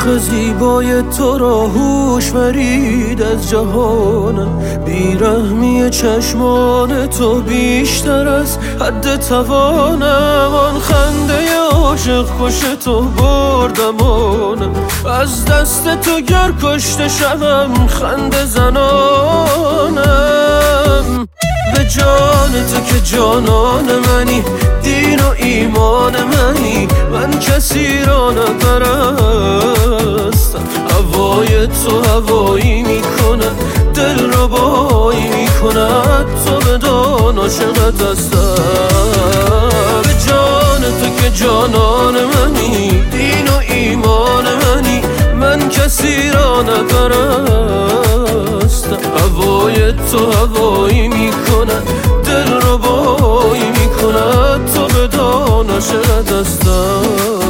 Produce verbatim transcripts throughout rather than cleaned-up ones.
چرخ زیبای تو را هوش ورید از جهانم. بیرحمی چشمان تو بیشتر از حد توانم. آن خنده عاشق کش تو بردمانم. از دست تو گر کشته شوم خنده زنانم. به جان تو که جانان منی، دین و ایمان منی، من کسی را نپرستم. هوای تو هوایی میکند، دل را بایی میکند، تو بدان عاشقت هستم. به جان تو که جانان منی، دین و ایمان منی، من کسی را نپرستم. هوای تو هوایی میکند، دل را بایی میکند، تو بدان عاشقت هستم.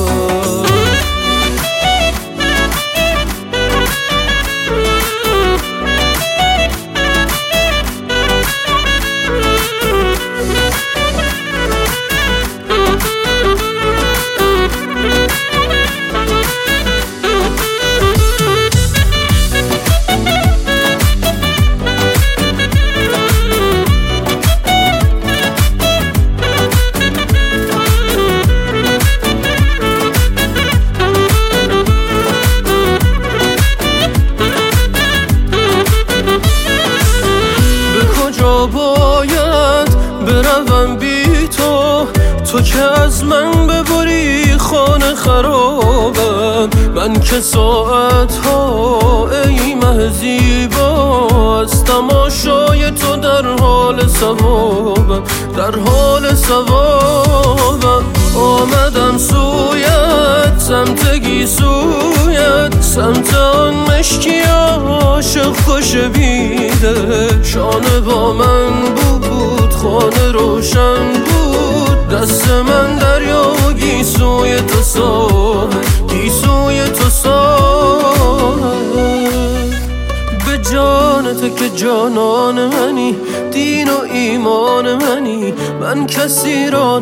باید بروم بی تو، تو که از من ببری خانه خرابم. من که ساعت ها ای مه زیبا، از تماشای تو در حال ثوابم، در حال ثوابم. آمدم سویت، سمت گیسویت، سمت آن مشکی عاشق خوش بیده. شانه با من بود، خانه روشن بود، دست من دریا و گیسوی تو ساحل، گیسوی تو ساحل. به جان تو که جانان منی، دین و ایمان منی، من کسی را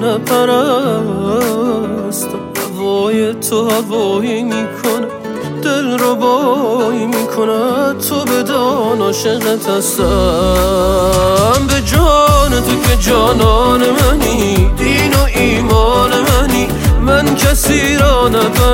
نپرستم. هوای تو هوایی میکنه، دل رو بایی میکند، تو بدان عاشقت هستم. به جان تو که جانان منی، دین و ایمان منی، من کسی را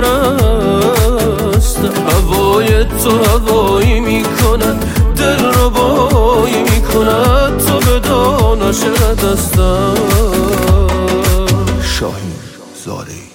نپرستم. هوای تو هوایی میکند، دل رو بایی میکند، تو بدان عاشقت هستم. شاهین زارعی.